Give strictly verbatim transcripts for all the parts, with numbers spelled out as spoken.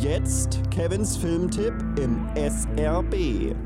jetzt Kevins Filmtipp im S R B.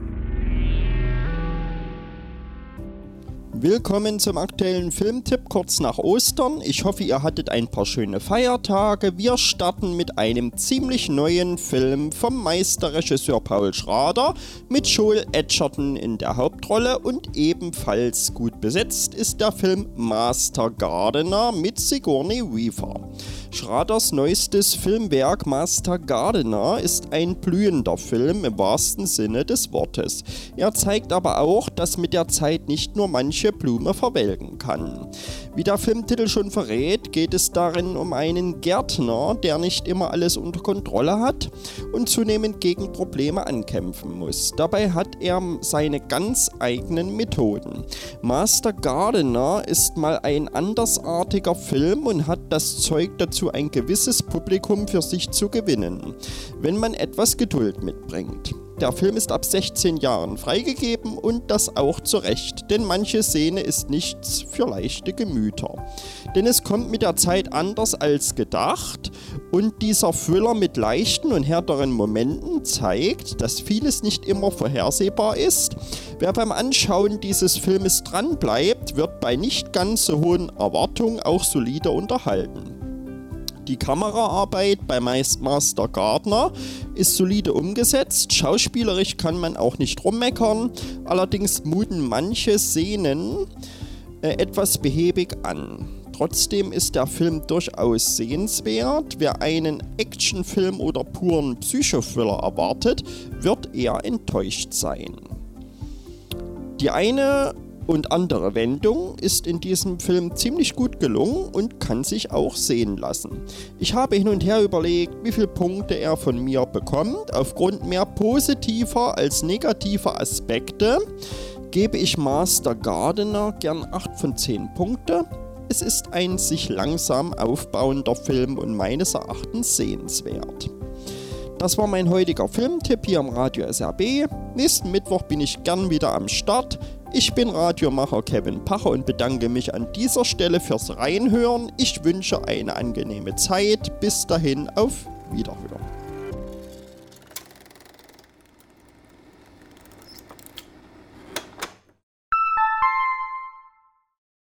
Willkommen zum aktuellen Filmtipp kurz nach Ostern. Ich hoffe, ihr hattet ein paar schöne Feiertage. Wir starten mit einem ziemlich neuen Film vom Meisterregisseur Paul Schrader mit Joel Edgerton in der Hauptrolle, und ebenfalls gut besetzt ist der Film Master Gardener mit Sigourney Weaver. Schraders neuestes Filmwerk Master Gardener ist ein blühender Film im wahrsten Sinne des Wortes. Er zeigt aber auch, dass mit der Zeit nicht nur manche Blume verwelken kann. Wie der Filmtitel schon verrät, geht es darin um einen Gärtner, der nicht immer alles unter Kontrolle hat und zunehmend gegen Probleme ankämpfen muss. Dabei hat er seine ganz eigenen Methoden. Master Gardener ist mal ein andersartiger Film und hat das Zeug dazu, ein gewisses Publikum für sich zu gewinnen, wenn man etwas Geduld mitbringt. Der Film ist ab sechzehn Jahren freigegeben, und das auch zu Recht, denn manche Szene ist nichts für leichte Gemüter. Denn es kommt mit der Zeit anders als gedacht, und dieser Thriller mit leichten und härteren Momenten zeigt, dass vieles nicht immer vorhersehbar ist. Wer beim Anschauen dieses Filmes dranbleibt, wird bei nicht ganz so hohen Erwartungen auch solide unterhalten. Die Kameraarbeit bei Master Gardener ist solide umgesetzt, schauspielerisch kann man auch nicht rummeckern, allerdings muten manche Szenen äh, etwas behäbig an. Trotzdem ist der Film durchaus sehenswert. Wer einen Actionfilm oder puren Psychothriller erwartet, wird eher enttäuscht sein. Die eine und andere Wendung ist in diesem Film ziemlich gut gelungen und kann sich auch sehen lassen. Ich habe hin und her überlegt, wie viele Punkte er von mir bekommt. Aufgrund mehr positiver als negativer Aspekte gebe ich Master Gardener gern acht von zehn Punkte. Es ist ein sich langsam aufbauender Film und meines Erachtens sehenswert. Das war mein heutiger Filmtipp hier im Radio S R B. Nächsten Mittwoch bin ich gern wieder am Start. Ich bin Radiomacher Kevin Pacher und bedanke mich an dieser Stelle fürs Reinhören. Ich wünsche eine angenehme Zeit. Bis dahin, auf Wiederhören.